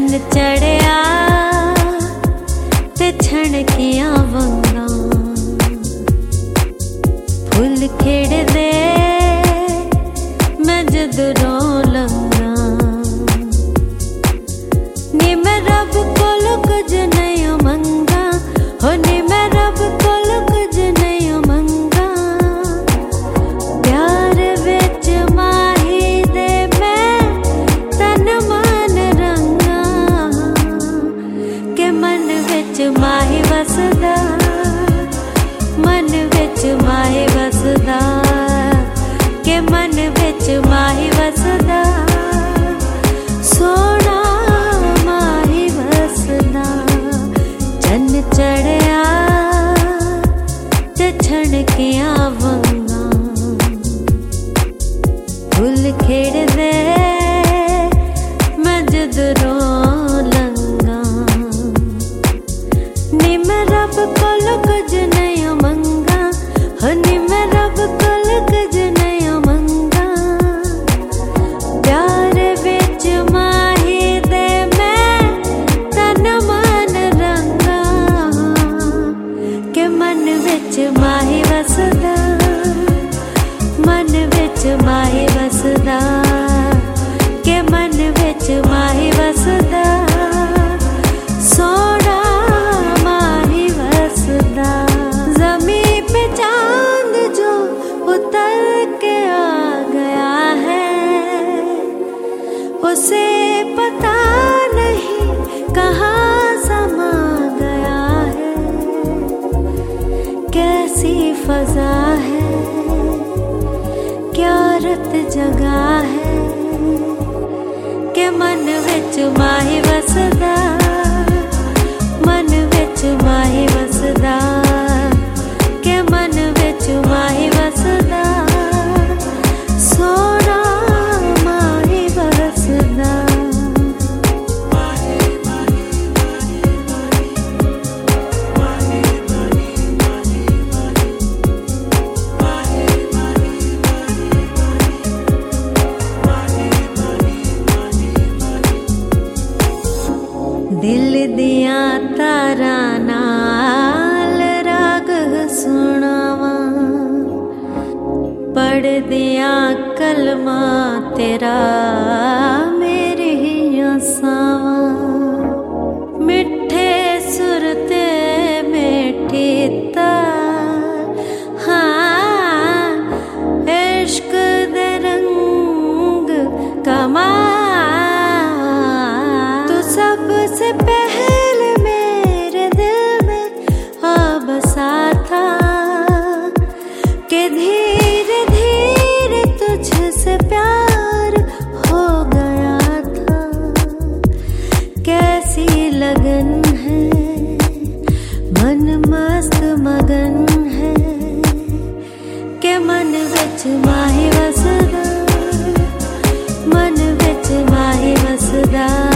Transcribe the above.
चन्न चढ़िया ते छणकियां वंगा फुल खेड़दे मैं जदरों लंगा नी मैं रब कोल कुछ नहीं मंगा हो नी मैं रब कोल कुछ नहीं मंगा प्यार विच माही दे मैं तन मन रंगा के मन विच माही वसदा मन विच माही वसदा के मन विच माही वसदा सोना माही वसदा चन्न चढ़िया ते छणकियां वंगा फुल खेड़दे मैं जदरों लंगा नी मैं रब कोल कुछ नहीं मंगा हो नी मैं रब कोल कुछ नहीं मंगा प्यार विच माही दे मैं तन मन रंगा के मन विच माही वसदा मन विच माही वसदा के मन विच माही वसदा सोना माही वसदा ज़मीं पे चांद जो उतर के आ गया है उसे पता नहीं कहाँ समा गया है कैसी फजा है क्या रत जगह है के मन विच माही वसदा मन विच माही वसदा के मन विच माही वसदा सोना माही वसदा दिल दिया तारा नाल राग सुनावा पढ़ दिया कलमा तेरा मेरी सावा मिठे सुरते मीठी तार हाँ इश्क दे रंग कमाल तू सबसे पहले मेरे दिल में आ बसा था कि धीरे धीरे तुझसे प्यार हो गया था कैसी लगन है मन मस्त मगन है के मन विच माही वसदा मन विच माही वसदा